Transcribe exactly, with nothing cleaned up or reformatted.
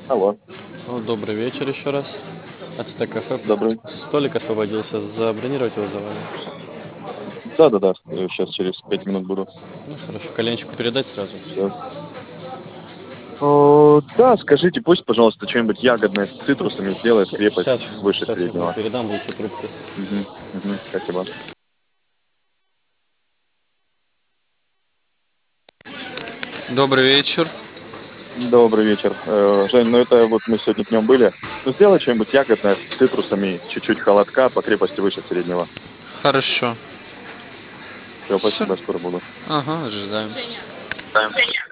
Алло, Ну, добрый вечер еще раз. Ацтек кафе. добрый. Столик освободился. Забронировать его за вами. Да-да-да, сейчас через пять минут буду. Ну, хорошо. Коленчику передать сразу. Всё. О, да, скажите, пусть, пожалуйста, что-нибудь ягодное с цитрусами сделает, Сейчас, крепость выше сейчас ему среднего. передам, будете трубки. Мгм, мгм, спасибо. Добрый вечер. Добрый вечер. Э, Жень, ну это вот мы сегодня днем были. Ну сделай что-нибудь ягодное с цитрусами, чуть-чуть холодка по крепости выше среднего. Хорошо. Все, Все. спасибо, скоро буду. Ага, ожидаем.